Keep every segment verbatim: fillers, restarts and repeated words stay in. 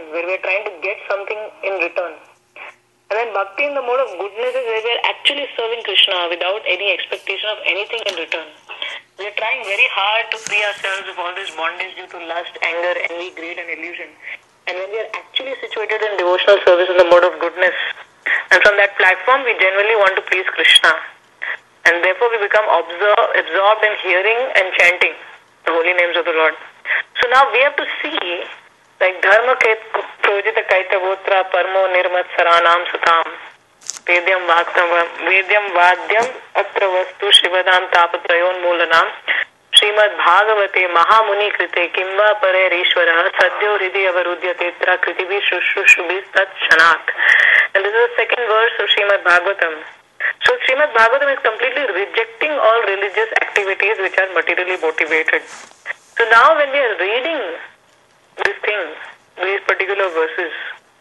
win, where we are trying to get something in return. And then bhakti in the mode of goodness is where we are actually serving Krishna without any expectation of anything in return. We are trying very hard to free ourselves of all this bondage due to lust, anger, envy, greed and illusion. And when we are actually situated in devotional service in the mode of goodness, and from that platform we genuinely want to please Krishna. And therefore we become absor- absorbed in hearing and chanting the holy names of the Lord. So now we have to see, like dharma projita kaitavotra parmo nirmat saranam sutam vedyam vadyam vedyam vadyam atra vastu shivadam tapatrayon moolanam Srimad Bhagavate Mahamuni Krite Kimva Pare Rishwara Sadhyo Hridi Avarudyate Tra Kritivi Shushushubis Tat Shanat. And this is the second verse of Srimad Bhagavatam. So Srimad Bhagavatam is completely rejecting all religious activities which are materially motivated. So now when we are reading this thing, these particular verses,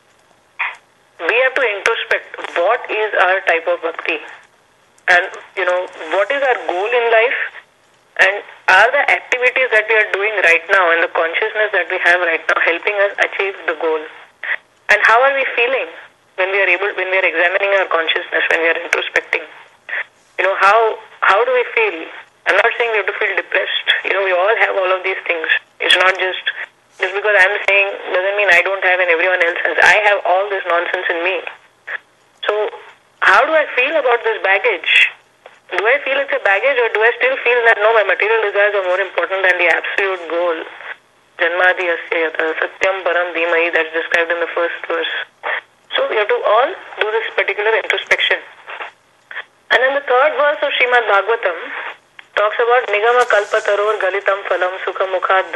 we have to introspect what is our type of bhakti, and you know what is our goal in life, and are the activities that we are doing right now and the consciousness that we have right now helping us achieve the goal, and how are we feeling when we are able when we are examining our consciousness, when we are introspecting. You know, how how do we feel? I'm not saying we have to feel depressed. You know, we all have all of these things. It's not just just because I'm saying doesn't mean I don't have and everyone else has. I have all this nonsense in me. So how do I feel about this baggage? Do I feel it's a baggage, or do I still feel that no, my material desires are more important than the absolute goal? Janmadi asya yata satyam param dhimai, that's described in the first verse. So we have to all do this particular introspection. And then the third verse of Srimad Bhagavatam talks about Nigama kalpataror galitam phalam sukha mukhad.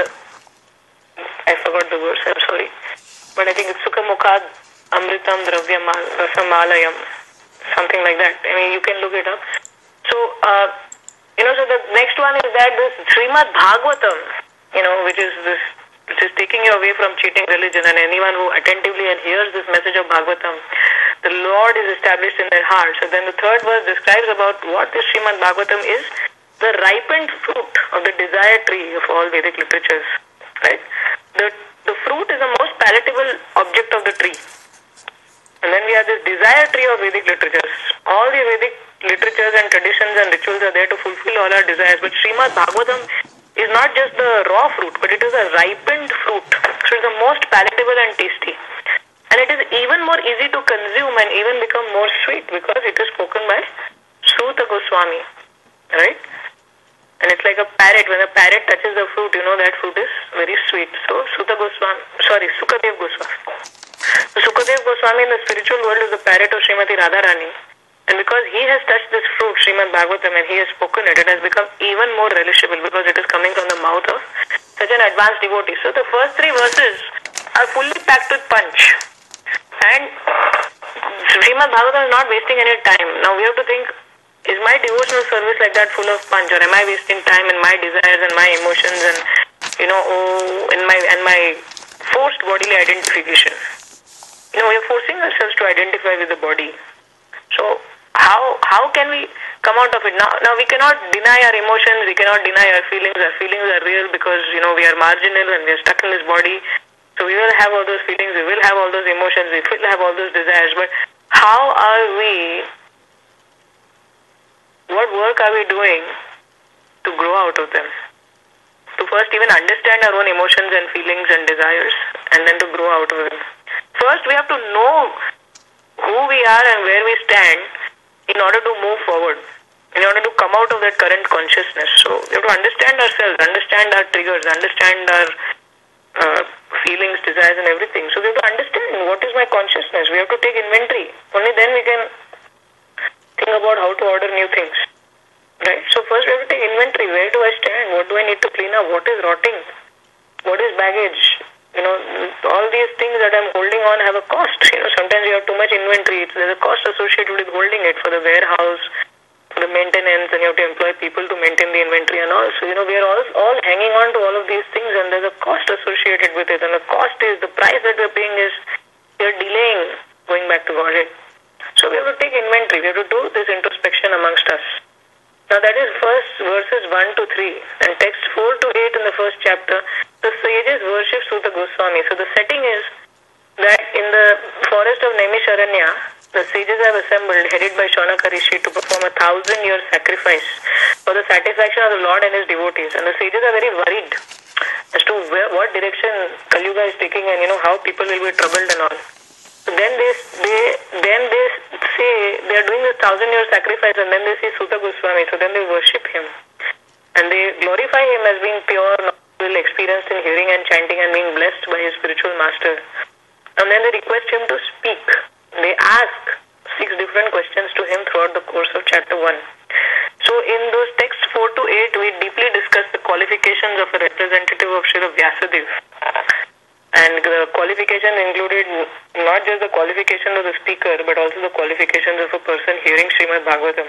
I forgot the verse, I'm sorry. But I think it's sukha mukhad amritam dravyam rasamalayam. Something like that. I mean, you can look it up. So, uh, you know, so the next one is that this Srimad Bhagavatam, you know, which is this, which is taking you away from cheating religion, and anyone who attentively adheres this message of Bhagavatam, the Lord is established in their heart. So then the third verse describes about what this Srimad Bhagavatam is, the ripened fruit of the desire tree of all Vedic literatures, right? The, the fruit is the most palatable object of the tree. And then we have this desire tree of Vedic literatures. All the Vedic literatures and traditions and rituals are there to fulfill all our desires. But Srimad Bhagavatam is not just the raw fruit, but it is a ripened fruit. So it's the most palatable and tasty. And it is even more easy to consume and even become more sweet because it is spoken by Suta Goswami. Right? And it's like a parrot. When a parrot touches the fruit, you know that fruit is very sweet. So Suta Goswami, sorry, Sukadev Goswami. So Sukadev Goswami in the spiritual world is the parrot of Srimati Radharani. And because he has touched this fruit, Srimad Bhagavatam, and he has spoken it, it has become even more relishable because it is coming from the mouth of such an advanced devotee. So the first three verses are fully packed with punch. And Srimad Bhagavatam is not wasting any time. Now we have to think, is my devotional service like that full of punch, or am I wasting time in my desires and my emotions and, you know, oh, in my, and my forced bodily identification? You know, we are forcing ourselves to identify with the body. So how how can we come out of it? Now, now we cannot deny our emotions, we cannot deny our feelings. Our feelings are real because, you know, we are marginal and we are stuck in this body. So we will have all those feelings, we will have all those emotions, we will have all those desires. But how are we, what work are we doing to grow out of them? To first even understand our own emotions and feelings and desires, and then to grow out of them. First we have to know who we are and where we stand in order to move forward, in order to come out of that current consciousness. So we have to understand ourselves, understand our triggers, understand our uh, feelings, desires and everything. So we have to understand what is my consciousness. We have to take inventory. Only then we can think about how to order new things. Right? So first we have to take inventory. Where do I stand? What do I need to clean up? What is rotting? What is baggage? You know, all these things that I'm holding on have a cost. You know, sometimes you have too much inventory. There's a cost associated with holding it for the warehouse, for the maintenance, and you have to employ people to maintain the inventory and all. So, you know, we are all, all hanging on to all of these things, and there's a cost associated with it. And the cost is, the price that we're paying is, we're delaying going back to Godhead. So we have to take inventory. We have to do this introspection amongst us. Now that is first verses one to three, and text four to eight in the first chapter. The sages worship Suta Goswami. So the setting is that in the forest of Naimisharanya, the sages have assembled, headed by Shaunaka Rishi, to perform a thousand-year sacrifice for the satisfaction of the Lord and his devotees. And the sages are very worried as to where, what direction Kali Yuga is taking, and you know how people will be troubled and all. So then they they then they say they are doing this thousand-year sacrifice, and then they see Suta Goswami. So then they worship him, and they glorify him as being pure, knowledgeable, experienced in hearing and chanting, and being blessed by his spiritual master. And then they request him to speak. They ask six different questions to him throughout the course of chapter one. So in those texts four to eight, we deeply discuss the qualifications of a representative of Srila Vyasadeva. And the qualifications included not just the qualifications of the speaker, but also the qualifications of a person hearing Srimad Bhagavatam.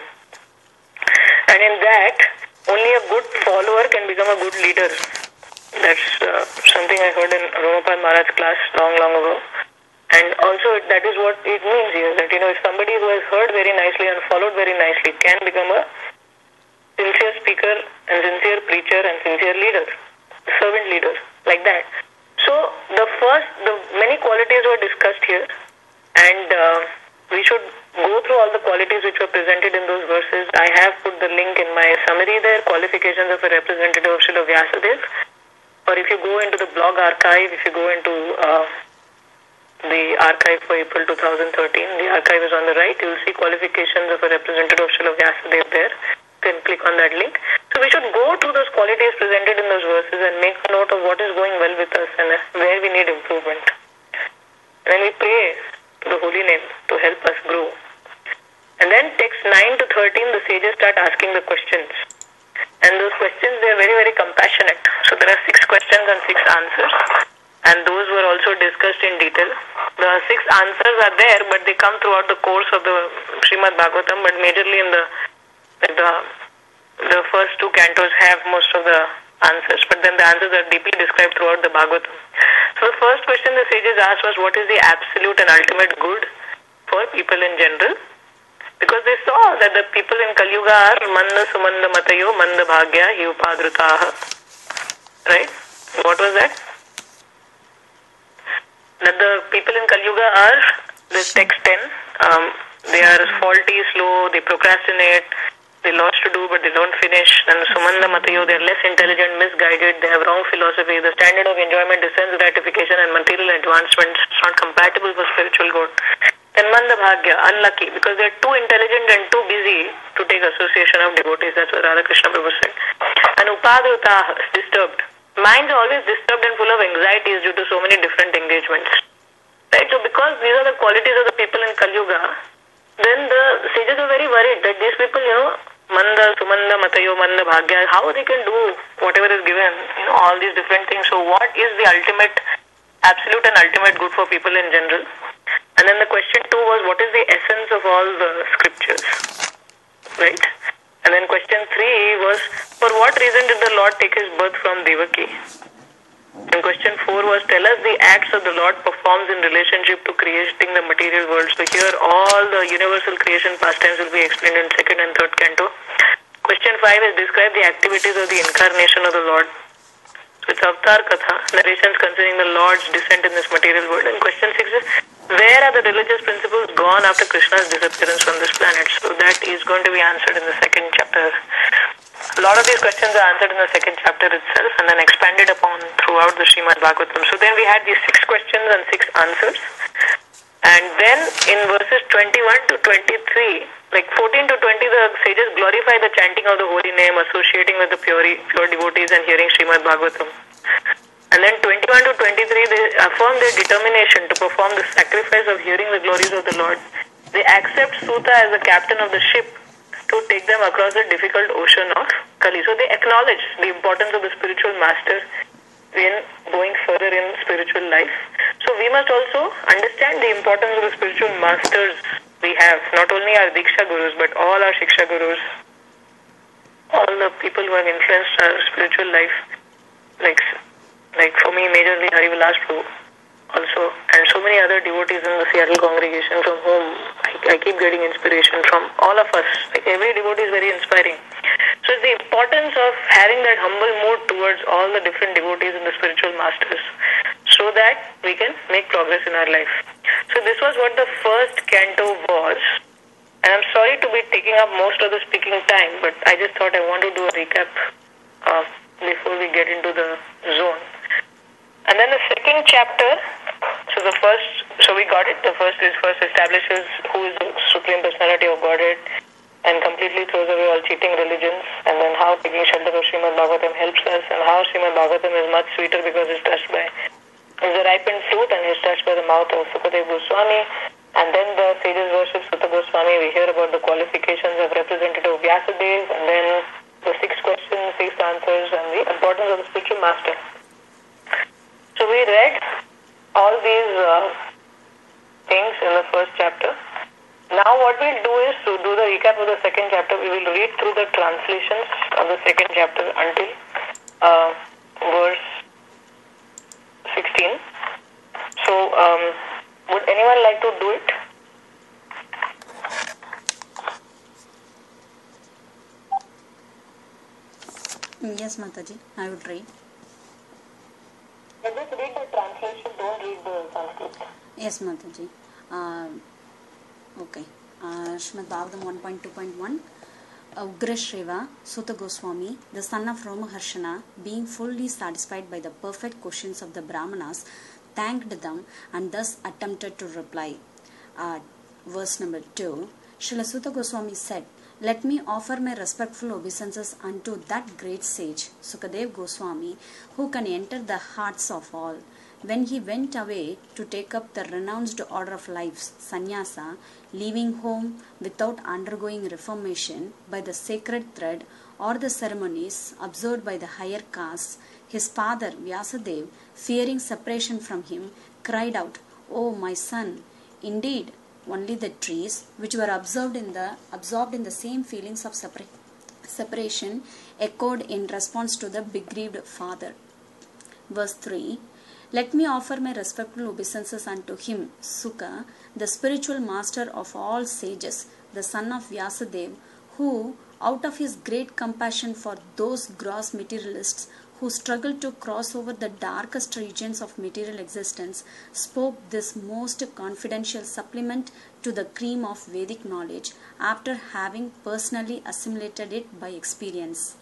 And in that, only a good follower can become a good leader. That's uh, something I heard in Romapad Maharaj's class long, long ago. And also that is what it means here, that you know, if somebody who has heard very nicely and followed very nicely can become a sincere speaker and sincere preacher and sincere leader, servant leader, like that. So the first, the many qualities were discussed here, and uh, we should go through all the qualities which were presented in those verses. I have put the link in my summary there, qualifications of a representative of Srila Vyasadeva. Or if you go into the blog archive, if you go into uh, the archive for April two thousand thirteen, the archive is on the right, you will see qualifications of a representative of Srila Vyasadeva there. You can click on that link. So we should go to those qualities presented in those verses and make a note of what is going well with us and where we need improvement. And then we pray to the holy name to help us grow. And then text nine to thirteen, the sages start asking the questions. And those questions, they are very, very compassionate. So there are six questions and six answers. And those were also discussed in detail. The six answers are there, but they come throughout the course of the Srimad Bhagavatam, but majorly in the the the first two cantos have most of the answers, but then the answers are deeply described throughout the Bhagavatam. So the first question the sages asked was, what is the absolute and ultimate good for people in general? Because they saw that the people in Kali Yuga are manda sumanda matayo manda bhagya hi upadrutaha. Right? What was that? That the people in Kali Yuga are, this text ten, um, they are faulty, slow, they procrastinate, they lots to do but they don't finish. And sumanda matayo, they are less intelligent, misguided, they have wrong philosophy, the standard of enjoyment is sense gratification and material advancement. It's not compatible for spiritual growth. And manda bhagya, unlucky, because they are too intelligent and too busy to take association of devotees. That's what Radha Krishna Prabhu said. And upadrutaha, disturbed. Minds are always disturbed and full of anxieties due to so many different engagements. Right? So because these are the qualities of the people in Kali Yuga, then the sages are very worried that these people, you know, manda, sumanda, matayo, manda, bhagya, how they can do whatever is given, you know, all these different things. So what is the ultimate, absolute and ultimate good for people in general? And then the question two was, what is the essence of all the scriptures? Right? And then question three was, for what reason did the Lord take his birth from Devaki? And question four was, tell us the acts of the Lord performs in relationship to creating the material world. So here all the universal creation pastimes will be explained in second and third canto. Question five is, describe the activities of the incarnation of the Lord. So it's Avatar Katha, narrations concerning the Lord's descent in this material world. And question six is, where are the religious principles gone after Krishna's disappearance from this planet? So that is going to be answered in the second chapter. A lot of these questions are answered in the second chapter itself and then expanded upon throughout the Srimad Bhagavatam. So then we had these six questions and six answers. And then in verses twenty-one to twenty-three, like fourteen to twenty, the sages glorify the chanting of the holy name, associating with the pure, pure devotees and hearing Srimad Bhagavatam. And then twenty-one to twenty-three, they affirm their determination to perform the sacrifice of hearing the glories of the Lord. They accept Suta as the captain of the ship to take them across the difficult ocean of Kali. So they acknowledge the importance of the spiritual master in going further in spiritual life. So we must also understand the importance of the spiritual masters we have, not only our Diksha Gurus, but all our Shiksha Gurus, all the people who have influenced our spiritual life, like like for me, majorly Harivilas Prabhu also, and so many other devotees in the Seattle congregation from whom I, I keep getting inspiration from all of us. Like every devotee is very inspiring. So it's the importance of having that humble mood towards all the different devotees and the spiritual masters. So so that we can make progress in our life. So this was what the first canto was. And I'm sorry to be taking up most of the speaking time, but I just thought I want to do a recap uh, before we get into the zone. And then the second chapter, so the first, so we got it. The first is first establishes who is the Supreme Personality of Godhead and completely throws away all cheating religions, and then how taking shelter of Srimad Bhagavatam helps us, and how Srimad Bhagavatam is much sweeter because it's touched by, it's a ripened fruit and is touched by the mouth of Sukadeva Goswami. And then the sages worship Sutta Goswami. We hear about the qualifications of representative Vyasadeva, and then the six questions, six answers, and the importance of the spiritual master. So we read all these uh, things in the first chapter. Now what we'll do is to do the recap of the second chapter. We will read through the translations of the second chapter until uh, verse sixteen. So um, would anyone like to do it? Yes, Mataji, I would read. But just read the translation, don't read the Sanskrit. Yes, Mataji. Uh, okay. Uh, Srimad Bhagavatam one point two point one. Ugra Shriva, Sutta Goswami, the son of Romaharshana, being fully satisfied by the perfect questions of the Brahmanas, thanked them and thus attempted to reply. Uh, verse number two. Srila Sutta Goswami said, "Let me offer my respectful obeisances unto that great sage, Sukadeva Goswami, who can enter the hearts of all. When he went away to take up the renounced order of life, sannyasa, leaving home without undergoing reformation by the sacred thread or the ceremonies observed by the higher castes, his father Vyasadeva, fearing separation from him, cried out, 'O my son, indeed, only the trees which were observed in the absorbed in the same feelings of separa- separation echoed in response to the bereaved father.'" Verse three. "Let me offer my respectful obeisances unto him, Sukha, the spiritual master of all sages, the son of Vyasadeva, who, out of his great compassion for those gross materialists who struggle to cross over the darkest regions of material existence, spoke this most confidential supplement to the cream of Vedic knowledge after having personally assimilated it by experience."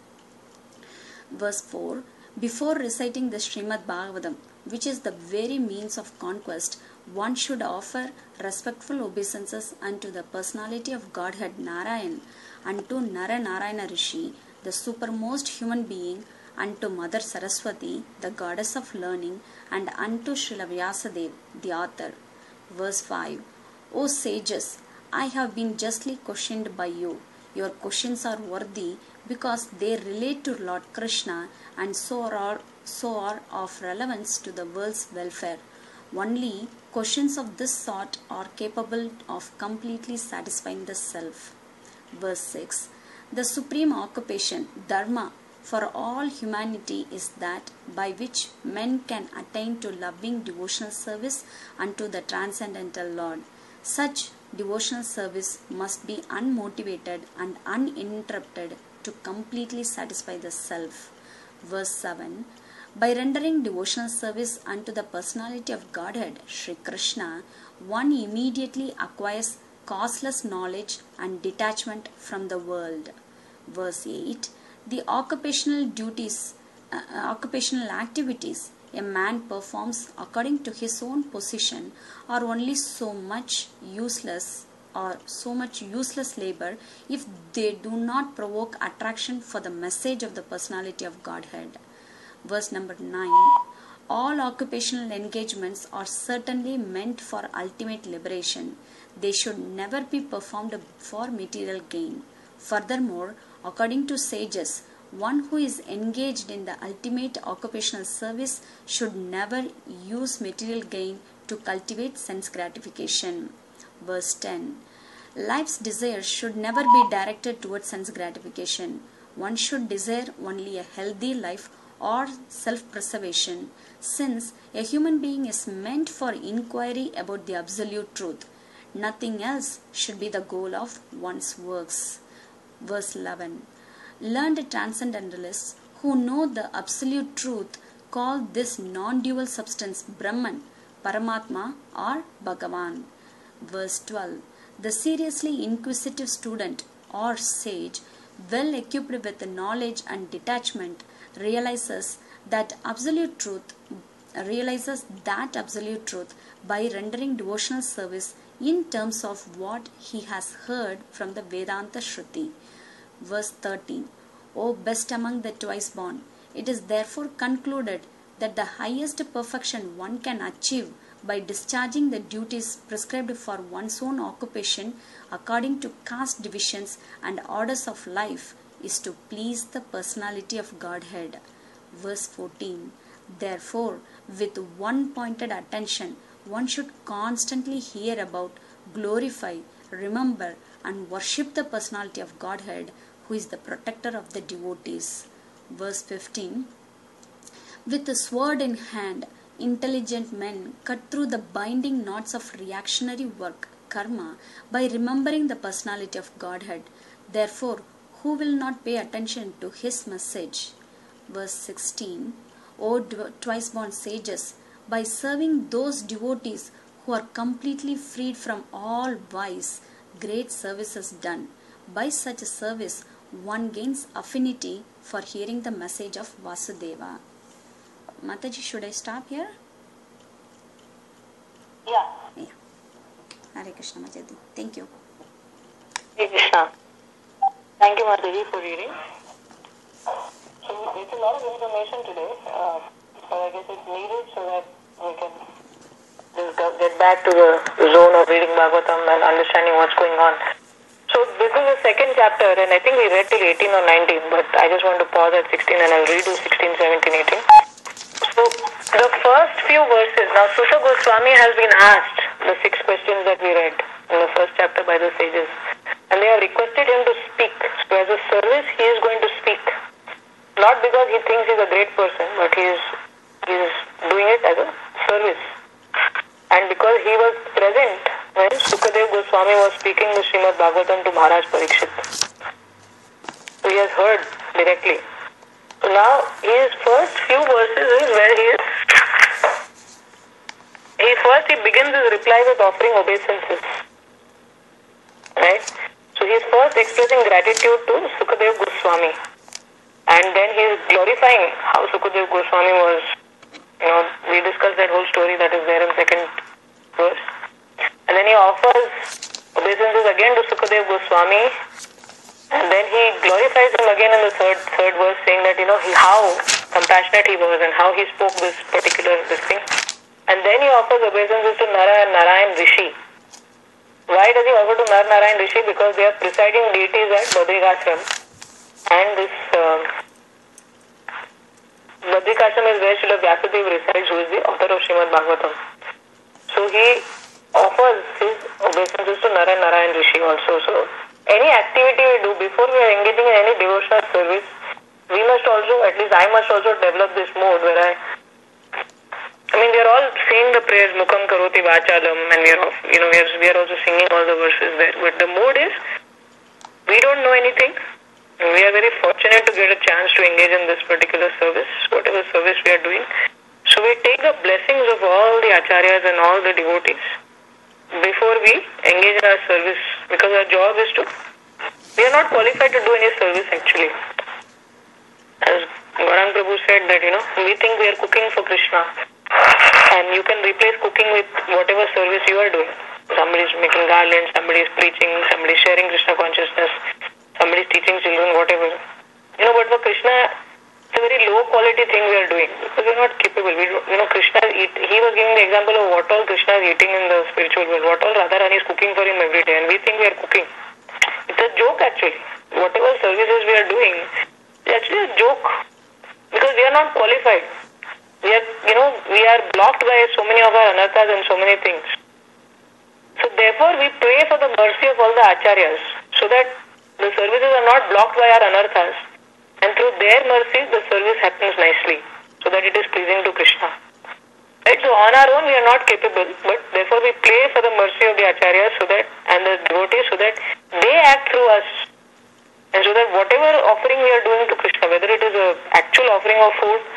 Verse four. "Before reciting the Srimad Bhagavatam, which is the very means of conquest, one should offer respectful obeisances unto the personality of Godhead Narayan, unto Nara Narayana Rishi, the supermost human being, unto Mother Saraswati, the goddess of learning, and unto Srila Vyasadeva, the author." Verse five. "O sages, I have been justly questioned by you. Your questions are worthy because they relate to Lord Krishna and so are, so are of relevance to the world's welfare. Only questions of this sort are capable of completely satisfying the self." Verse six. "The supreme occupation, dharma, for all humanity is that by which men can attain to loving devotional service unto the transcendental Lord. Such devotional service must be unmotivated and uninterrupted to completely satisfy the self." Verse seven. "By rendering devotional service unto the personality of Godhead, Sri Krishna, one immediately acquires causeless knowledge and detachment from the world." Verse eight. "The occupational duties, uh, occupational activities a man performs according to his own position are only so much useless or so much useless labor if they do not provoke attraction for the message of the personality of Godhead." Verse number nine. "All occupational engagements are certainly meant for ultimate liberation. They should never be performed for material gain. Furthermore, according to sages, one who is engaged in the ultimate occupational service should never use material gain to cultivate sense gratification." Verse ten. "Life's desires should never be directed towards sense gratification. One should desire only a healthy life or self-preservation, since a human being is meant for inquiry about the absolute truth. Nothing else should be the goal of one's works." Verse eleven. "Learned transcendentalists who know the absolute truth call this non-dual substance Brahman, Paramatma or Bhagavan. Verse twelve. The seriously inquisitive student or sage, well equipped with knowledge and detachment, realizes that absolute truth realizes that absolute truth by rendering devotional service in terms of what he has heard from the Vedanta Shruti. Verse thirteen. O best among the twice born, it is therefore concluded that the highest perfection one can achieve by discharging the duties prescribed for one's own occupation according to caste divisions and orders of life is to please the personality of Godhead. Verse fourteen. Therefore, with one pointed attention, one should constantly hear about, glorify, remember, and worship the personality of Godhead, who is the protector of the devotees. Verse fifteen. With a sword in hand, intelligent men cut through the binding knots of reactionary work, karma, by remembering the personality of Godhead. Therefore, who will not pay attention to his message? Verse sixteen. O twice-born sages, by serving those devotees who are completely freed from all vice, great service is done. By such a service, one gains affinity for hearing the message of Vasudeva. Mataji, should I stop here? Yeah. Yeah. Hare Krishna, Mataji. Thank you. Hare Krishna. Thank you, Mataji, for reading. So it's a lot of information today, uh, but I guess it's needed so that we can just go, get back to the zone of reading Bhagavatam and understanding what's going on. So this is the second chapter, and I think we read till eighteen or nineteen, but I just want to pause at sixteen and I'll redo sixteen, seventeen, eighteen. So the first few verses, now Suta Goswami has been asked the six questions that we read in the first chapter by the sages, and they have requested him to speak. So as a service, he is going to speak. Not because he thinks he's a great person, but he is, he is doing it as a service. And because he was present when Sukadev Goswami was speaking the Srimad Bhagavatam to Maharaj Parikshit. So he has heard directly. So now his first few verses is where he is. He first he begins his reply with offering obeisances. Right? So he is first expressing gratitude to Sukadev Goswami. And then he is glorifying how Sukadev Goswami was, you know, we discussed that whole story that is there in second verse. And then he offers obeisances again to Sukadev Goswami. And then he glorifies him again in the third third verse, saying that, you know, he, how compassionate he was and how he spoke this particular this thing. And then he offers obeisances to Nara and Narayan Rishi. Why does he offer to Nara and Narayan Rishi? Because they are presiding deities at Badrikashram. And this um, Badrikashram is where Srila Vyasadeva resides, who is the author of Srimad Bhagavatam. So he offers his obeisances to Nara and Narayan Rishi also. So any activity we do, before we are engaging in any devotional service, we must also, at least I must also develop this mode where I, I mean, we are all saying the prayers, Mukam Karoti Vachalam, and we are, off, you know, we are, we are also singing all the verses there. But the mode is, we don't know anything. We are very fortunate to get a chance to engage in this particular service, whatever service we are doing. So we take the blessings of all the acharyas and all the devotees before we engage in our service, because our job is to, we are not qualified to do any service actually. As Gaurang Prabhu said that, you know, we think we are cooking for Krishna, and you can replace cooking with whatever service you are doing. Somebody is making garlands, somebody is preaching, somebody is sharing Krishna consciousness, somebody is teaching children, whatever. You know, but for Krishna, it's a very low quality thing we are doing because we are not capable. We don't, you know, Krishna eat, he was giving the example of what all Krishna is eating in the spiritual world, what all Radharani is cooking for him every day, and we think we are cooking. It's a joke actually. Whatever services we are doing, it's actually a joke because we are not qualified. We are, you know, we are blocked by so many of our anarthas and so many things. So therefore we pray for the mercy of all the acharyas so that the services are not blocked by our anarthas, and through their mercy the service happens nicely so that it is pleasing to Krishna. Right? So on our own we are not capable, but therefore we pray for the mercy of the acharyas so that, and the devotees, so that they act through us, and so that whatever offering we are doing to Krishna, whether it is an actual offering of food,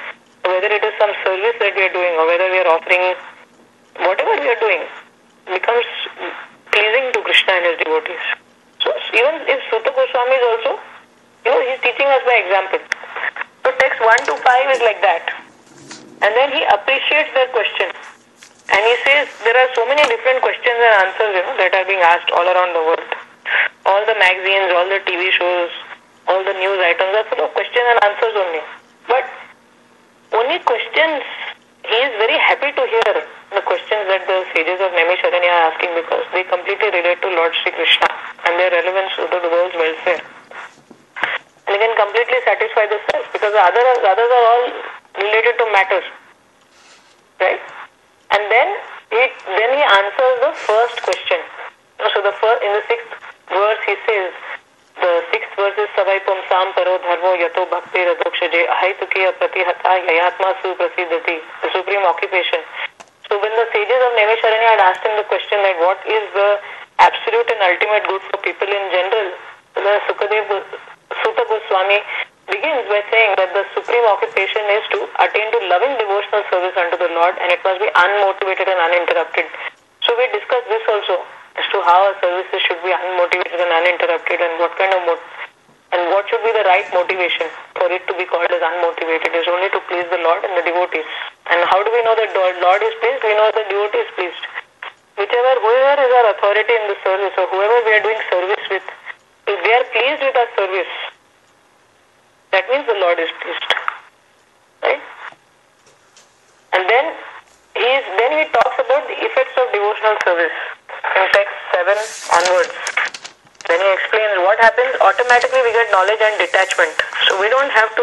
whether it is some service that we are doing or whether we are offering, whatever we are doing becomes pleasing to Krishna and his devotees. So even if Suta Goswami is also, you know, he's teaching us by example. So text one to five is like that. And then he appreciates their question. And he says there are so many different questions and answers, you know, that are being asked all around the world. All the magazines, all the T V shows, all the news items are full of questions and answers only. But only questions, he is very happy to hear the questions that the sages of Naimisharanya are asking because they completely relate to Lord Sri Krishna and their relevance to the world's welfare. And he can completely satisfy the self because the other, the others are all related to matter. Right? And then he, then he answers the first question. So the first, in the sixth verse he says, the sixth verse is Savai Pumsam Paro Dharmo Yato Bhakti Radokshaje Ahaitukiya Pratihata Yayatma Suprasidhati, the supreme occupation. So when the sages of Naimisharanya had asked him the question that what is the absolute and ultimate good for people in general, the Sukadev Suta Goswami begins by saying that the supreme occupation is to attain to loving devotional service unto the Lord, and it must be unmotivated and uninterrupted. So we discussed this also as to how our services should be unmotivated and uninterrupted, and what kind of mot- and what should be the right motivation for it to be called as unmotivated. It is only to please the Lord and the devotees. And how do we know that the Lord is pleased? We know the devotee is pleased. Whichever, whoever is our authority in the service, or whoever we are doing service with, if they are pleased with our service, that means the Lord is pleased. Right? And then he is, then he talks about the effects of devotional service in text seven onwards. Then he explains what happens. Automatically we get knowledge and detachment. So we don't have to,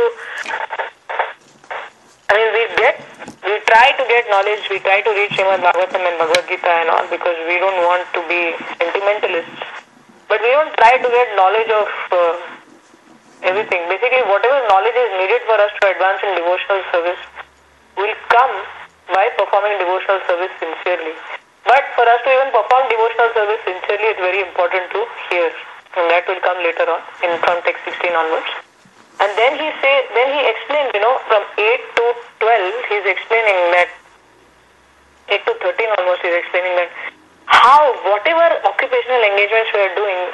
I mean we get, we try to get knowledge, we try to read Srimad Bhagavatam and Bhagavad Gita and all because we don't want to be sentimentalists. But we don't try to get knowledge of uh, everything. Basically whatever knowledge is needed for us to advance in devotional service will come by performing devotional service sincerely. But for us to even perform devotional service sincerely, it's very important to hear. And that will come later on in from text sixteen onwards. And then he say, then he explains, you know, from eight to twelve, he's explaining that, eight to thirteen almost, he's explaining that how whatever occupational engagements we are doing,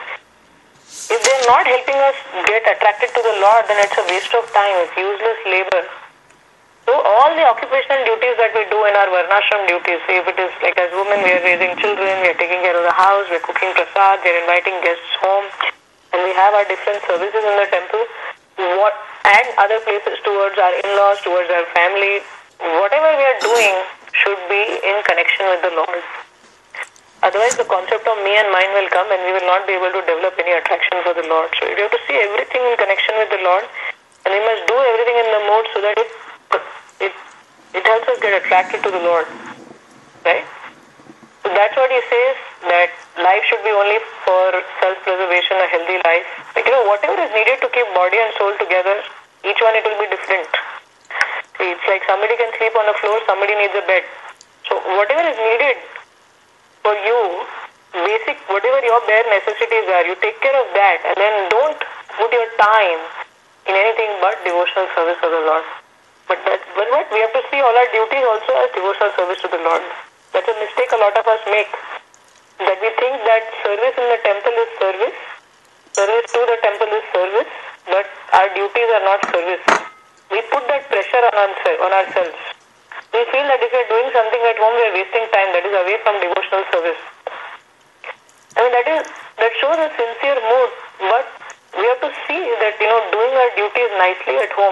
if they're not helping us get attracted to the Lord, then it's a waste of time, it's useless labor. So all the occupational duties that we do in our Varnashram duties, say if it is like as women, we are raising children, we are taking care of the house, we are cooking prasad, we are inviting guests home, and we have our different services in the temple, what and other places towards our in-laws, towards our family, whatever we are doing should be in connection with the Lord. Otherwise the concept of me and mine will come and we will not be able to develop any attraction for the Lord. So we have to see everything in connection with the Lord, and we must do everything in the mode so that it It, it helps us get attracted to the Lord, right? So that's what he says, that life should be only for self-preservation, a healthy life. Like, you know, whatever is needed to keep body and soul together, each one it will be different. It's like somebody can sleep on a floor, somebody needs a bed. So whatever is needed for you, basic, whatever your bare necessities are, you take care of that, and then don't put your time in anything but devotional service of the Lord. But that, but what? We have to see all our duties also as devotional service to the Lord. That's a mistake a lot of us make. That we think that service in the temple is service, service to the temple is service, but our duties are not service. We put that pressure on, on ourselves. We feel that if we are doing something at home, we are wasting time. That is away from devotional service. I mean, that is that shows a sincere mood. But we have to see that, you know, doing our duties nicely at home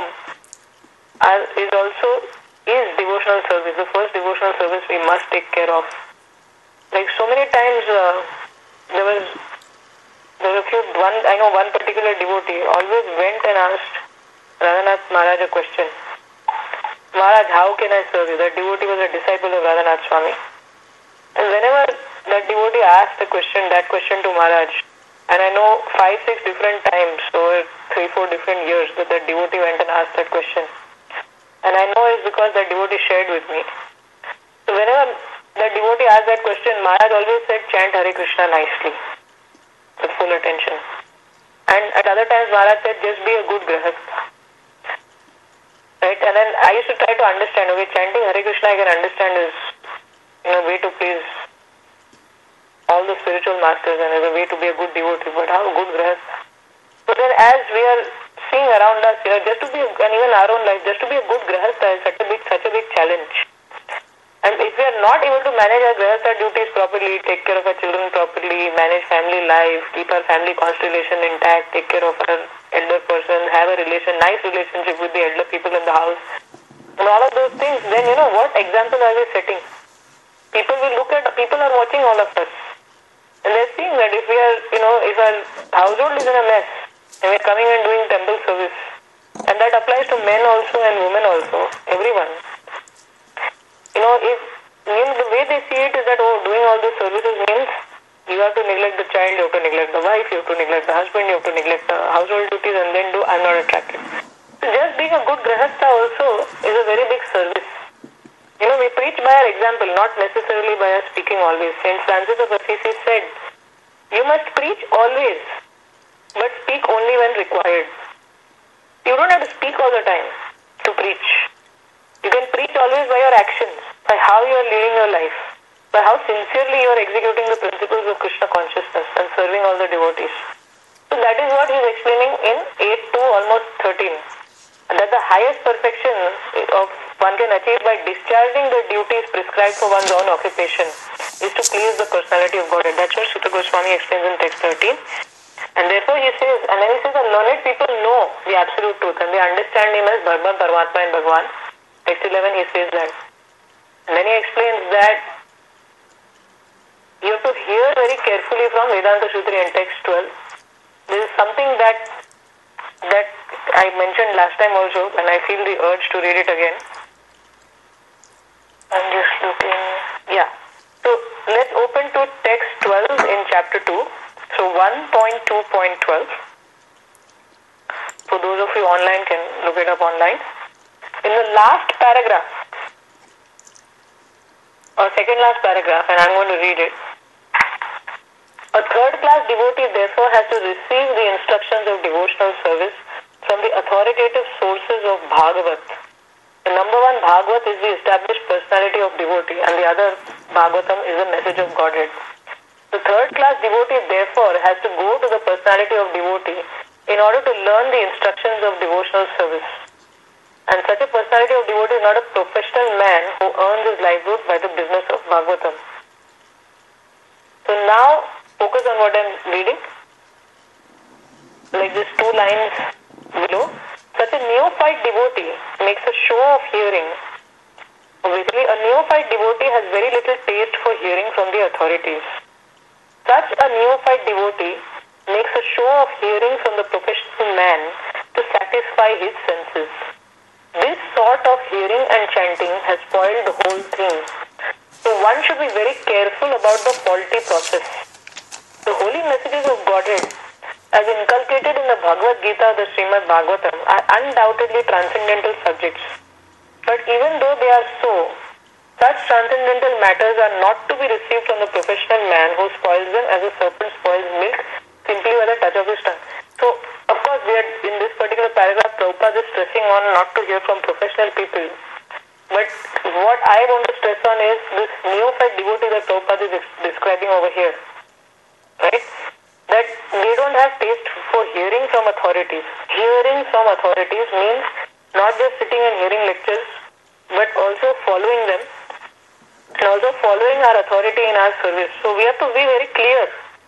As is also is devotional service. The first devotional service we must take care of. Like so many times, uh, there was there were a few. One I know one particular devotee always went and asked Radhanath Maharaj a question. Maharaj, how can I serve you? That devotee was a disciple of Radhanath Swami, and whenever that devotee asked the question, that question to Maharaj, and I know five, six different times over three, four different years that that devotee went and asked that question. And I know it's because that devotee shared with me. So whenever that devotee asked that question, Maharaj always said, chant Hare Krishna nicely, with full attention. And at other times, Maharaj said, just be a good grahastha. right? And then I used to try to understand, okay, chanting Hare Krishna I can understand is, you know, way to please all the spiritual masters and is a way to be a good devotee, but how good grahastha? So then as we are seeing around us here, just to be, and even our own life, just to be a good grahastha is such a big, such a big challenge. And if we are not able to manage our grahastha duties properly, take care of our children properly, manage family life, keep our family constellation intact, take care of our elder person, have a relation, nice relationship with the elder people in the house, and all of those things, then you know what example are we setting? People will look at, people are watching all of us. And they're seeing that if we are, you know, if our household is in a mess, and we're coming and doing temple service, and that applies to men also and women also, everyone. You know, if, you know, the way they see it is that, oh, doing all these services means you have to neglect the child, you have to neglect the wife, you have to neglect the husband, you have to neglect the household duties, and then do, I'm not attracted. So just being a good grahastha also is a very big service. You know, we preach by our example, not necessarily by our speaking always. Saint Francis of Assisi said, you must preach always, but speak only when required. You don't have to speak all the time to preach. You can preach always by your actions, by how you are living your life, by how sincerely you are executing the principles of Krishna consciousness and serving all the devotees. So that is what he is explaining in eight to almost thirteen. That the highest perfection of one can achieve by discharging the duties prescribed for one's own occupation is to please the personality of Godhead. That's what Sutta Goswami explains in text thirteen. And therefore he says, and then he says, the learned people know the absolute truth and they understand him as Brahman, Paramatma and Bhagwan. Text eleven he says that. And then he explains that you have to hear very carefully from Vedanta Sutri in text twelve. This is something that that I mentioned last time also, and I feel the urge to read it again. I'm just looking. Yeah. So let's open to text twelve in chapter two. So one point two point twelve. So those of you online can look it up online. In the last paragraph, or second last paragraph, and I'm going to read it. A third-class devotee therefore has to receive the instructions of devotional service from the authoritative sources of Bhagavat. The number one Bhagavat is the established personality of devotee, and the other Bhagavatam is the message of Godhead. The third-class devotee therefore has to go to the personality of devotee in order to learn the instructions of devotional service. And such a personality of devotee is not a professional man who earns his livelihood by the business of Bhagavatam. So now, focus on what I'm reading. Like these two lines below. Such a neophyte devotee makes a show of hearing. Basically, a neophyte devotee has very little taste for hearing from the authorities. Such a neophyte devotee makes a show of hearing from the professional man to satisfy his senses. This sort of hearing and chanting has spoiled the whole thing. So one should be very careful about the faulty process. The holy messages of Godhead, as inculcated in the Bhagavad Gita, the Srimad Bhagavatam, are undoubtedly transcendental subjects. But even though they are so, such transcendental matters are not to be received from the professional man who spoils them as a serpent spoils milk simply by the touch of his tongue. So, of course, we are in this particular paragraph, Prabhupada is stressing on not to hear from professional people. But what I want to stress on is this neophyte devotee that Prabhupada is describing over here. Right? That they don't have taste for hearing from authorities. Hearing from authorities means not just sitting and hearing lectures, but also following them, and also following our authority in our service. So we have to be very clear.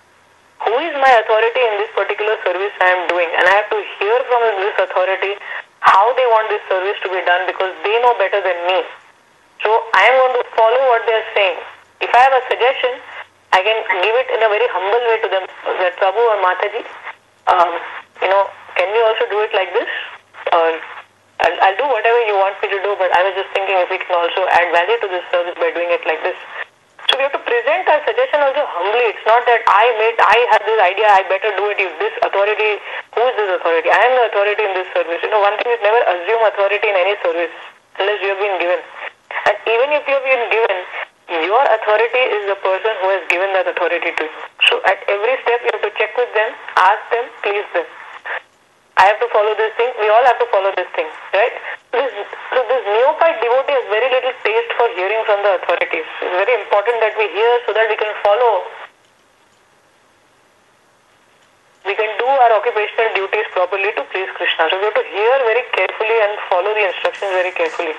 Who is my authority in this particular service I am doing? And I have to hear from this authority how they want this service to be done because they know better than me. So I am going to follow what they are saying. If I have a suggestion, I can give it in a very humble way to them. That Prabhu or Mataji, um, you know, can we also do it like this? Or I'll, I'll do whatever you want me to do, but I was just thinking if we can also add value to this service by doing it like this. So we have to present our suggestion also humbly. It's not that I made, I had this idea, I better do it if this authority, who is this authority? I am the authority in this service. You know, one thing is never assume authority in any service unless you have been given. And even if you have been given, your authority is the person who has given that authority to you. So at every step you have to check with them, ask them, please them. I have to follow this thing. We all have to follow this thing, right? This, so this neophyte devotee has very little taste for hearing from the authorities. It's very important that we hear so that we can follow. We can do our occupational duties properly to please Krishna. So we have to hear very carefully and follow the instructions very carefully.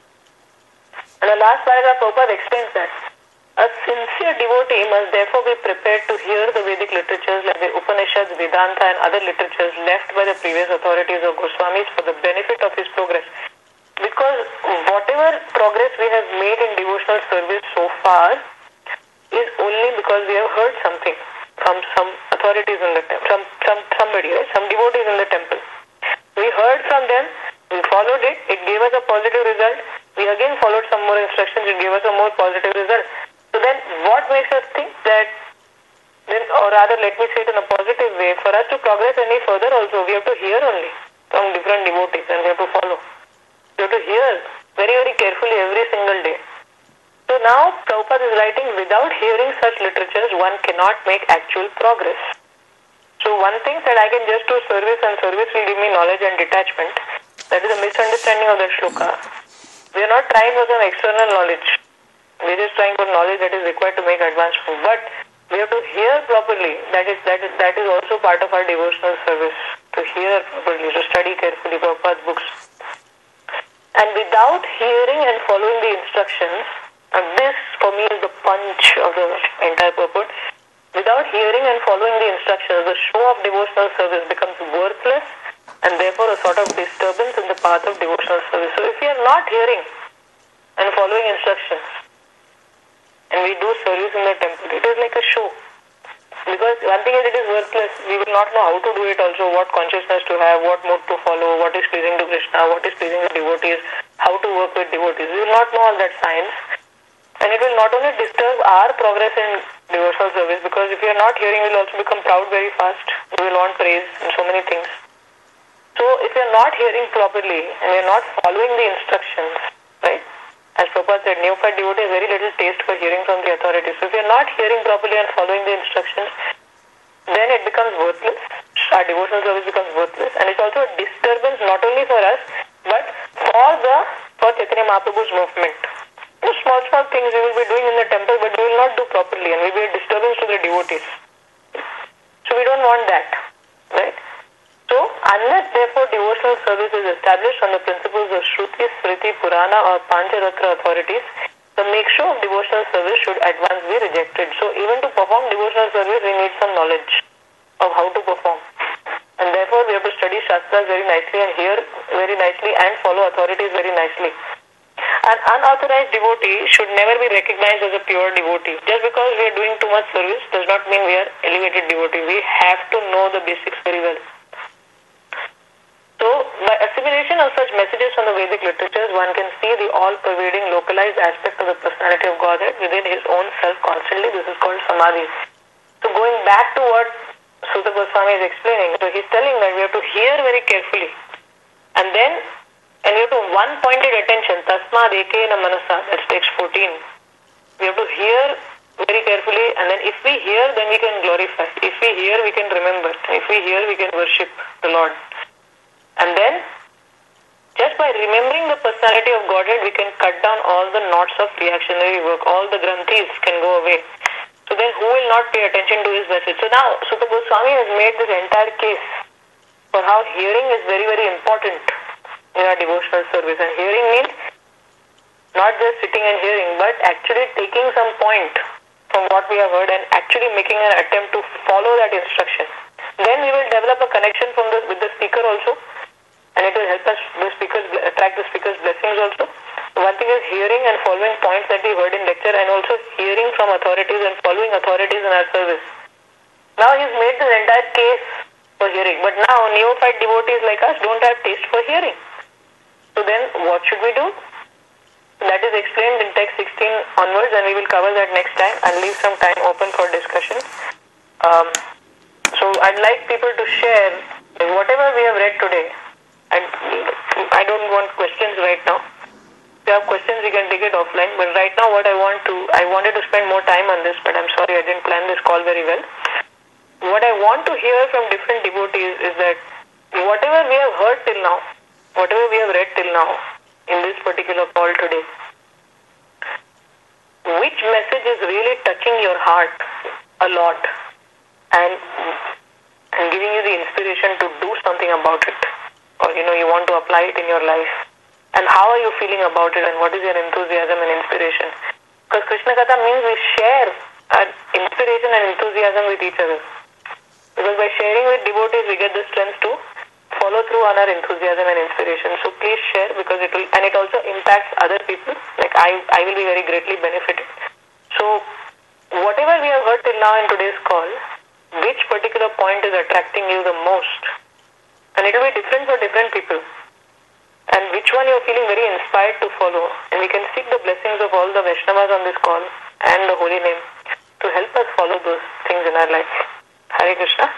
And the last paragraph, Prabhupada explains that a sincere devotee must therefore be prepared to hear the Vedic literatures like the Upanishads, Vedanta and other literatures left by the previous authorities or Goswamis for the benefit of his progress. Because whatever progress we have made in devotional service so far is only because we have heard something from some authorities in the temple, from some, somebody, right? Some devotees in the temple. We heard from them, we followed it, it gave us a positive result. We again followed some more instructions, it gave us a more positive result. So then what makes us think that, then, or rather let me say it in a positive way, for us to progress any further also, we have to hear only from different devotees and we have to follow. We have to hear very, very carefully every single day. So now Prabhupada is writing, without hearing such literatures, one cannot make actual progress. So one thing that I can just do service and service will give me knowledge and detachment. That is a misunderstanding of that shloka. We are not trying for some external knowledge. We are just trying for knowledge that is required to make advancement. But we have to hear properly. That is that is that is also part of our devotional service. To hear properly, to study carefully Prabhupada's books. And without hearing and following the instructions, and this for me is the punch of the entire purport, without hearing and following the instructions, the show of devotional service becomes worthless and therefore a sort of disturbance in the path of devotional service. So if we are not hearing and following instructions, and we do service in the temple, it is like a show. Because one thing is, it is worthless. We will not know how to do it also, what consciousness to have, what mode to follow, what is pleasing to Krishna, what is pleasing to devotees, how to work with devotees. We will not know all that science. And it will not only disturb our progress in devotional service, because if we are not hearing, we will also become proud very fast. We will want praise and so many things. So if we are not hearing properly and we are not following the instructions, right? As Prabhupada said, neophyte devotee has very little taste for hearing from the authorities. So if we are not hearing properly and following the instructions, then it becomes worthless. Our devotional service becomes worthless. And it's also a disturbance not only for us, but for the for Chaitanya Mahaprabhu's movement. You know, small, small things we will be doing in the temple, but we will not do properly and will be a disturbance to the devotees. So we don't want that, right? So, unless therefore devotional service is established on the principles of Shruti, Smriti, Purana or Pancharatra authorities, the make show of devotional service should advance be rejected. So, even to perform devotional service, we need some knowledge of how to perform. And therefore, we have to study Shastras very nicely and hear very nicely and follow authorities very nicely. An unauthorized devotee should never be recognized as a pure devotee. Just because we are doing too much service does not mean we are elevated devotee. We have to know the basics very well. So, by assimilation of such messages from the Vedic literatures, one can see the all-pervading, localized aspect of the personality of Godhead within his own self constantly. This is called Samadhi. So, going back to what Suta Goswami is explaining, so he's telling that we have to hear very carefully. And then, and we have to one-pointed attention, Tasmad Ekena Manasa, that's text fourteen. We have to hear very carefully, and then if we hear, then we can glorify. If we hear, we can remember. If we hear, we can worship the Lord. And then, just by remembering the personality of Godhead, we can cut down all the knots of reactionary work. All the granthis can go away. So then who will not pay attention to his message? So now, Suta Goswami has made this entire case for how hearing is very, very important in our devotional service. And hearing means not just sitting and hearing, but actually taking some point from what we have heard and actually making an attempt to follow that instruction. Then we will develop a connection from the, with the speaker also. And it will help us, the speakers, attract the speaker's blessings also. One thing is hearing and following points that we heard in lecture, and also hearing from authorities and following authorities in our service. Now he's made this entire case for hearing. But now neophyte devotees like us don't have taste for hearing. So then what should we do? That is explained in text sixteen onwards, and we will cover that next time and leave some time open for discussion. Um, so I'd like people to share whatever we have read today. And I don't want questions right now. If you have questions, we can take it offline. But right now, what I want to, I wanted to spend more time on this, but I'm sorry I didn't plan this call very well. What I want to hear from different devotees is that whatever we have heard till now, whatever we have read till now in this particular call today, which message is really touching your heart a lot and and giving you the inspiration to do something about it, or you know you want to apply it in your life, and how are you feeling about it, and what is your enthusiasm and inspiration? Because Krishna Katha means we share our inspiration and enthusiasm with each other. Because by sharing with devotees, we get the strength to follow through on our enthusiasm and inspiration. So please share, because it will, and it also impacts other people. Like I, I will be very greatly benefited. So whatever we have heard till now in today's call, which particular point is attracting you the most? And it will be different for different people. And which one you are feeling very inspired to follow. And we can seek the blessings of all the Vaishnavas on this call and the holy name to help us follow those things in our life. Hare Krishna.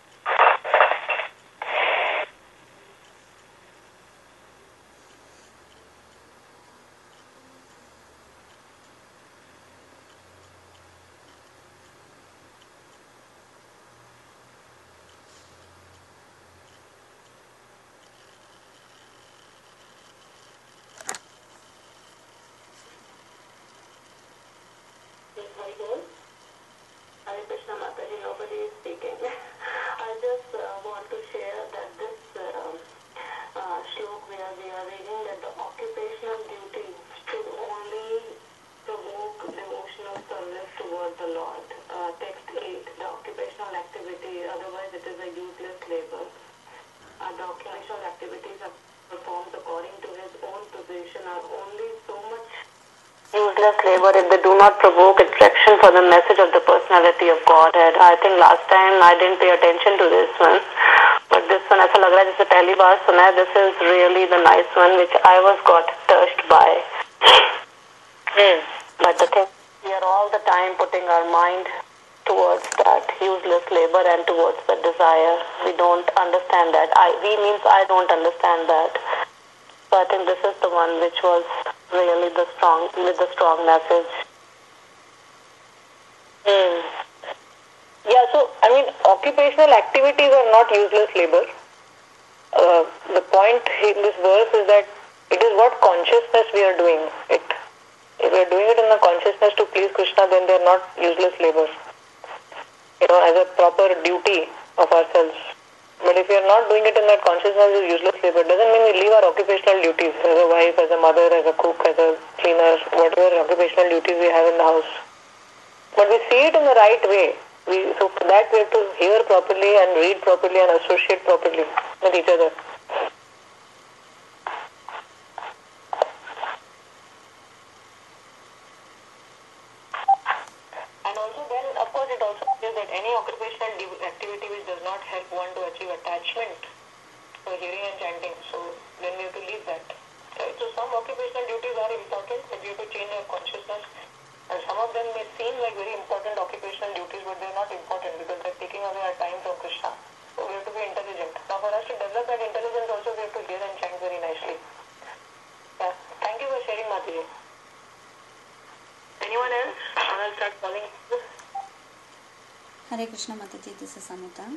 Hare Krishna Mataji, nobody is speaking. I just uh, want to share that this uh, uh, shlok where we are reading that the occupational duty should only provoke devotional service toward the Lord. Uh, text eight, the occupational activity, otherwise it is a useless labor. Uh, the occupational activities are performed according to his own position are only so much useless labor if they do not provoke attraction for the message of the personality of Godhead. I think last time I didn't pay attention to this one, but this one, ऐसा लग रहा है जैसे पहली बार सुना है. This is really the nice one which I was got touched by. Mm. But the thing, we are all the time putting our mind towards that useless labor and towards the desire. We don't understand that. I we means I don't understand that. So I think this is the one which was really the strong, with the strong message. Hmm. Yeah, so, I mean, occupational activities are not useless labor. Uh, the point in this verse is that it is what consciousness we are doing it. If we are doing it in the consciousness to please Krishna, then they are not useless labors. You know, as a proper duty of ourselves. But if we are not doing it in that consciousness as useless labor, doesn't mean we leave our occupational duties as a wife, as a mother, as a cook, as a cleaner, whatever occupational duties we have in the house. But we see it in the right way. We, so for that we have to hear properly and read properly and associate properly with each other. And also then, of course, it also says that any occupational activity which does not help one to achieve attachment for hearing and chanting, so then we have to leave that. Right? So some occupational duties are important, but we have to change our consciousness. And some of them may seem like very important occupational duties, but they are not important because they are taking away our time from Krishna. So we have to be intelligent. Now for us to develop that intelligence also, we have to hear and chant very nicely. Yeah. Thank you for sharing, Mataji. Anyone else? And I'll start calling. Hare Krishna Mataji, this is Anuta.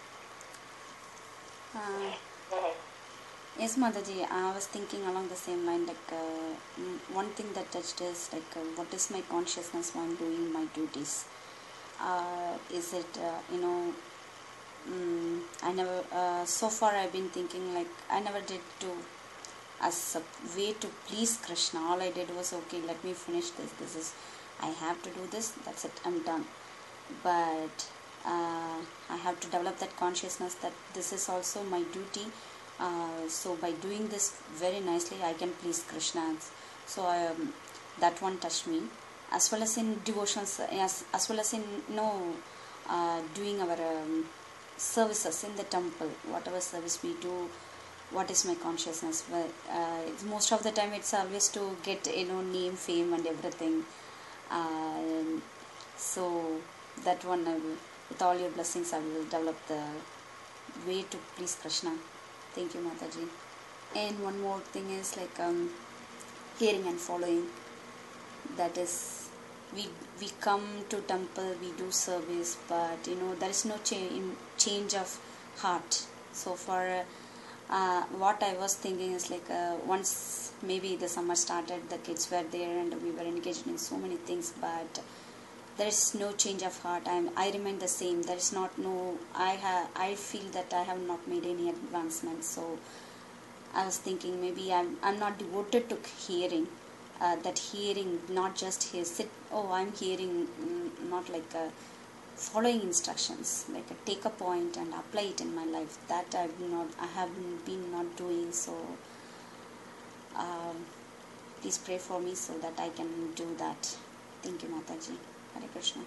Uh, yes, Mataji, I was thinking along the same line, like uh, one thing that touched is like uh, what is my consciousness while doing my duties? Uh, is it, uh, you know, um, I never, uh, so far I've been thinking like I never did to, as a way to please Krishna. All I did was, okay, let me finish this. This is, I have to do this, that's it, I'm done. But uh, I have to develop that consciousness that this is also my duty. Uh, so by doing this very nicely, I can please Krishna. So um, that one touched me, as well as in devotions, as, as well as in you know, uh, doing our um, services in the temple, whatever service we do. What is my consciousness? Well, uh, it's most of the time it's always to get, you know, name, fame and everything. Uh, so that one, I will, with all your blessings, I will develop the way to please Krishna. Thank you, Mataji. And one more thing is like um, hearing and following. That is, we we come to temple, we do service, but you know there is no change change of heart. So far, uh, what I was thinking is like uh, once maybe the summer started, the kids were there and we were engaged in so many things, but there is no change of heart. I'm, I remain the same. There is not no. I have. I feel that I have not made any advancement. So I was thinking maybe I'm. I'm not devoted to hearing. Uh, that hearing, not just hear. Sit. Oh, I'm hearing. Mm, not like a following instructions. Like a take a point and apply it in my life. That I've not. I have been not doing. So um, please pray for me so that I can do that. Thank you, Mataji. Hare Krishna.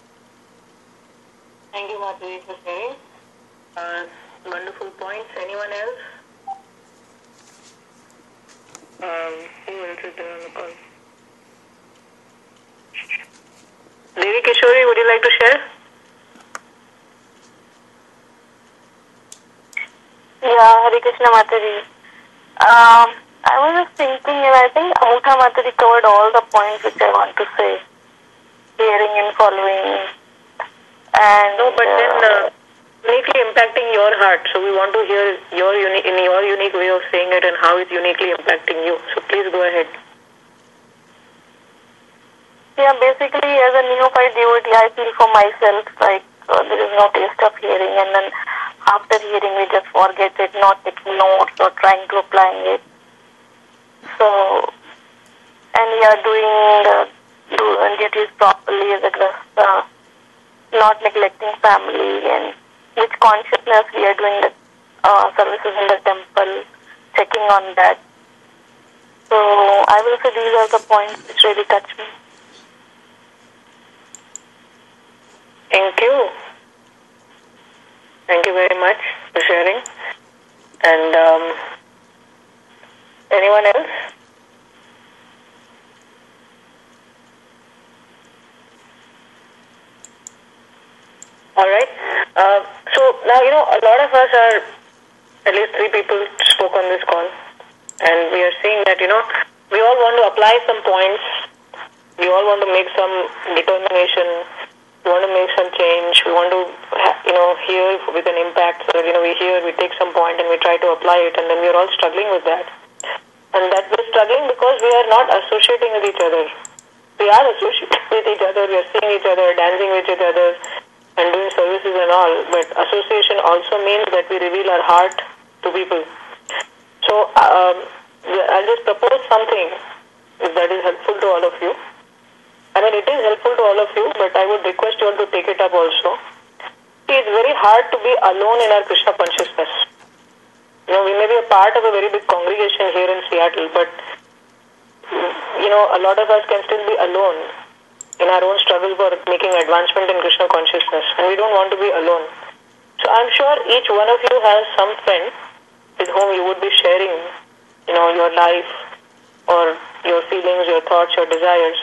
Thank you, Mataji, for sharing. Uh, wonderful points. Anyone else? Um, who else is there on the call? Devi Kishori, would you like to share? Yeah, Hare Krishna Mataji. Um, I was just thinking, and I think Amutha Mataji covered all the points which I want to say. Hearing and following. And no, but uh, then uh, uniquely impacting your heart. So we want to hear your unique, in your unique way of saying it and how it's uniquely impacting you. So please go ahead. Yeah, basically as a neophyte devotee, I feel for myself like uh, there is no taste of hearing, and then after hearing we just forget it, not taking notes or trying to apply it. So, and we are doing the do duties properly as a grasta, not neglecting family, and with consciousness we are doing the uh, services in the temple, checking on that. So I will say these are the points which really touch me. Thank you. Thank you very much for sharing. And um, anyone else? All right. Uh, so now, you know, a lot of us are, at least three people spoke on this call, and we are seeing that, you know, we all want to apply some points. We all want to make some determination. We want to make some change. We want to, you know, hear with an impact. So that, you know, we hear, we take some point and we try to apply it, and then we are all struggling with that. And that we're struggling because we are not associating with each other. We are associating with each other. We are seeing each other, dancing with each other, and doing services and all, but association also means that we reveal our heart to people. So um, I'll just propose something if that is helpful to all of you. I mean, it is helpful to all of you, but I would request you all to take it up also. See, it's very hard to be alone in our Krishna consciousness. You know, we may be a part of a very big congregation here in Seattle, but you know, a lot of us can still be alone in our own struggle for making advancement in Krishna consciousness, and we don't want to be alone. So I'm sure each one of you has some friend with whom you would be sharing, you know, your life or your feelings, your thoughts, your desires.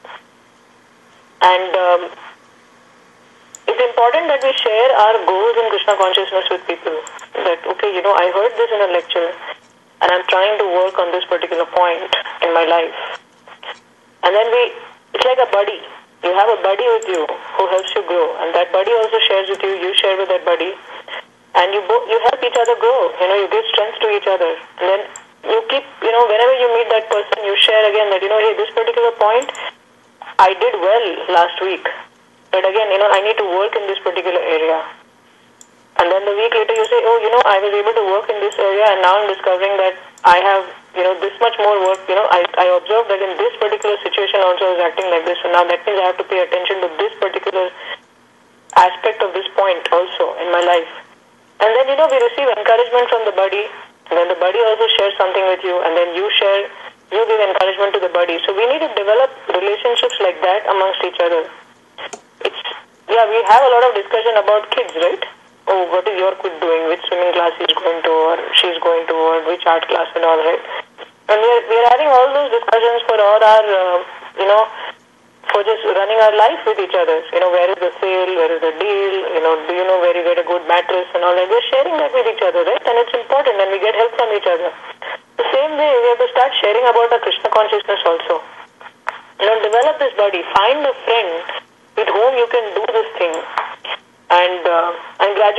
And um, it's important that we share our goals in Krishna consciousness with people. That, okay, you know, I heard this in a lecture, and I'm trying to work on this particular point in my life. And then we It's like a buddy. You have a buddy with you who helps you grow, and that buddy also shares with you. You share with that buddy, and you both you help each other grow. You know, you give strength to each other, and then you keep. You know, whenever you meet that person, you share again that, you know, hey, this particular point I did well last week, but again, you know, I need to work in this particular area. And then the week later, you say, oh, you know, I was able to work in this area, and now I'm discovering that I have, you know, this much more work. You know, I, I observed that in this particular situation also I was acting like this, and now that means I have to pay attention to this particular aspect of this point also in my life. And then, you know, we receive encouragement from the buddy, and then the buddy also shares something with you, and then you share, you give encouragement to the buddy. So we need to develop relationships like that amongst each other. It's, yeah, we have a lot of discussion about kids, right? Oh, what is your kid doing? Which swimming class he's going to, or she's going to, or which art class and all, right? And we are, we are having all those discussions for all our, uh, you know, for just running our life with each other. You know, where is the sale? Where is the deal? You know, do you know where you get a good mattress and all that? We're sharing that with each other, right? And it's important, and we get help from each other. The same way, we have to start sharing about our Krishna consciousness also. You know, develop this body. Find a friend with whom you can do this thing. And uh, and gradually it will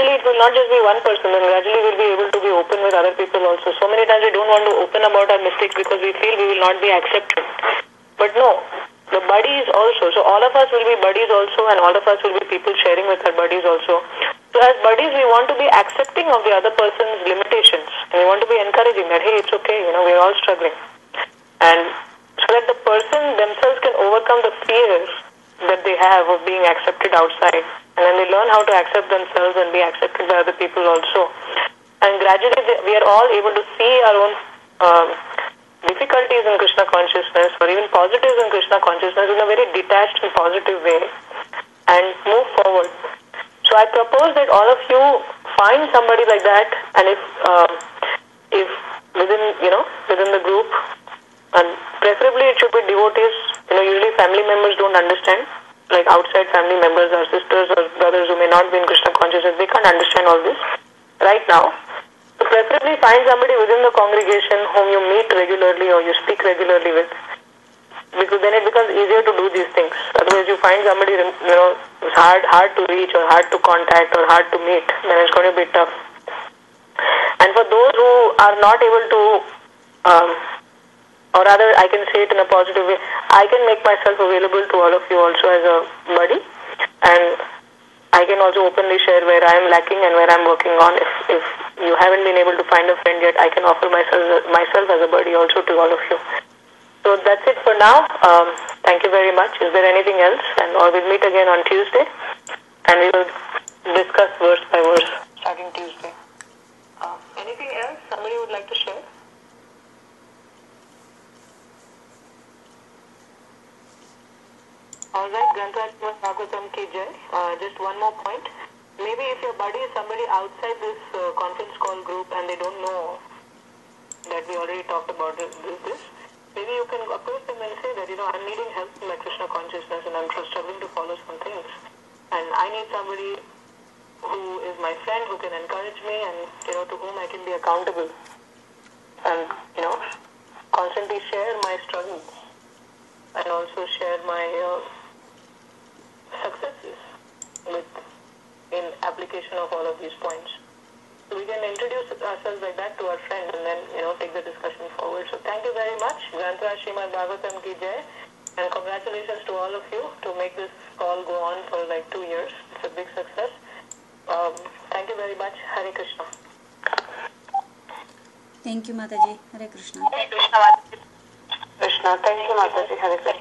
not just be one person, then gradually we'll be able to be open with other people also. So many times we don't want to open about our mistakes because we feel we will not be accepted. But no, the buddies also. So all of us will be buddies also, and all of us will be people sharing with our buddies also. So as buddies, we want to be accepting of the other person's limitations. And we want to be encouraging that, hey, it's okay, you know, we're all struggling. And so that the person themselves can overcome the fears that they have of being accepted outside. And then they learn how to accept themselves and be accepted by other people also. And gradually they, we are all able to see our own um, difficulties in Krishna consciousness or even positives in Krishna consciousness in a very detached and positive way and move forward. So I propose that all of you find somebody like that, and if um, if within you know within the group, and preferably it should be devotees. You know, usually family members don't understand. Like outside family members, our sisters or brothers who may not be in Krishna consciousness, they can't understand all this right now. So preferably find somebody within the congregation whom you meet regularly or you speak regularly with, because then it becomes easier to do these things. Otherwise, you find somebody, you know, it's hard, hard to reach or hard to contact or hard to meet, then it's going to be tough. And for those who are not able to, um, or rather, I can say it in a positive way, I can make myself available to all of you also as a buddy, and I can also openly share where I am lacking and where I am working on. If, if you haven't been able to find a friend yet, I can offer myself myself as a buddy also to all of you. So that's it for now. Um, thank you very much. Is there anything else? And or we'll meet again on Tuesday, and we will discuss verse by verse starting Tuesday. Uh, anything else somebody would like to share? Alright, Granthra Srimad Bhagavatam ki jai. Uh, just one more point. Maybe if your buddy is somebody outside this uh, conference call group and they don't know that we already talked about this, this, maybe you can approach them and say that, you know, I'm needing help in my Krishna consciousness and I'm struggling to follow some things. And I need somebody who is my friend, who can encourage me and, you know, to whom I can be accountable. And, you know, constantly share my struggles and also share my uh, successes with in application of all of these points. So we can introduce ourselves like that to our friend and then, you know, take the discussion forward. So thank you very much. Granthra Srimad Bhagavatam ki jai. And congratulations to all of you to make this call go on for like two years. It's a big success. Um, thank you very much. Hare Krishna. Thank you, Mataji. Hare Krishna. Hare Krishna. Krishna. Thank you, Mataji. Hare Krishna.